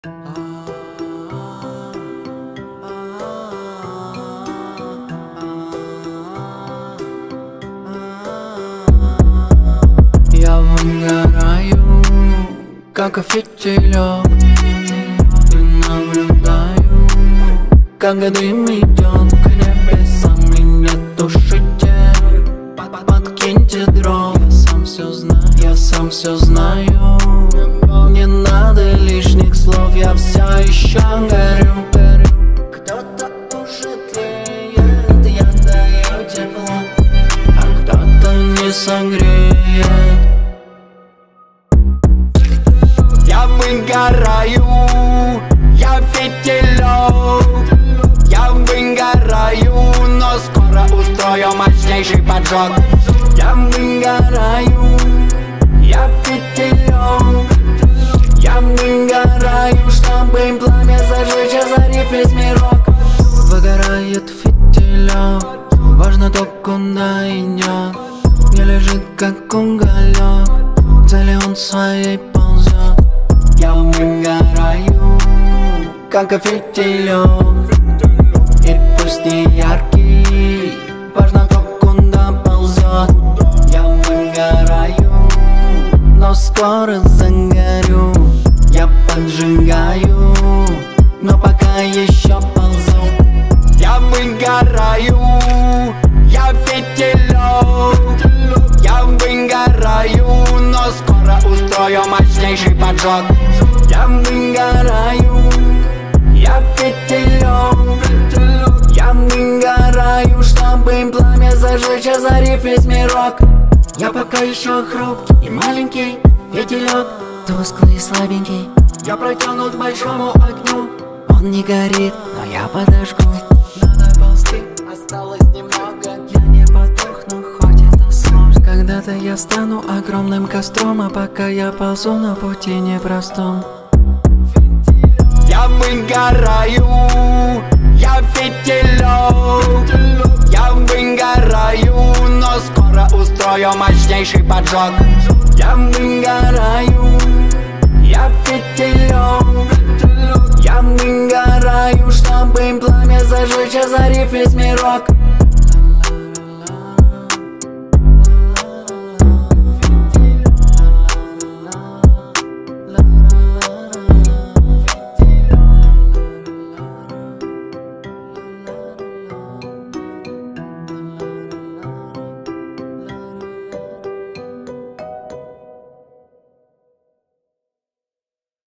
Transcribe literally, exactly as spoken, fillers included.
Я выгораю, как фитилек, и наблюдаю, как дым идет к небесам, и нет тушитель. Подкиньте дров, я сам все знаю, я сам все знаю. Не надо лишних слов, я все еще горю. Кто-то уже тлеет, я даю тепло, а кто-то не согреет. Я выгораю, я фитилек, я выгораю, но скоро устрою мощнейший поджог. Я выгораю, я фитилек, я выгораю, чтобы пламя зажечь, озарив весь мирок. Выгорает фитилек, важно то, куда идет. Не лежит как уголек, к цели он своей ползет. Я выгораю, как фитилек, и пусть не яркий, важно то, куда ползет. Я выгораю, но скоро загорю. Я поджигаю, но пока еще ползу. Я выгораю, я фитилек, я выгораю, но скоро устрою мощнейший поджог. Я выгораю, я фитилек, я выгораю, чтобы пламя зажечь, озарив весь мирок. Я пока еще хрупкий и маленький фитилек, тусклый и слабенький. Я протянут к большому огню, он не горит, но я подожгу. Надо ползти, осталось немного, я не потухну, хоть это сложно. Когда-то я стану огромным костром, а пока я ползу на пути непростом. Я выгораю, я фитилек, я выгораю, но скоро устрою мощнейший поджог. Я выгораю, я фитилек, я выгораю, чтобы пламя зажечь, озарив весь мирок.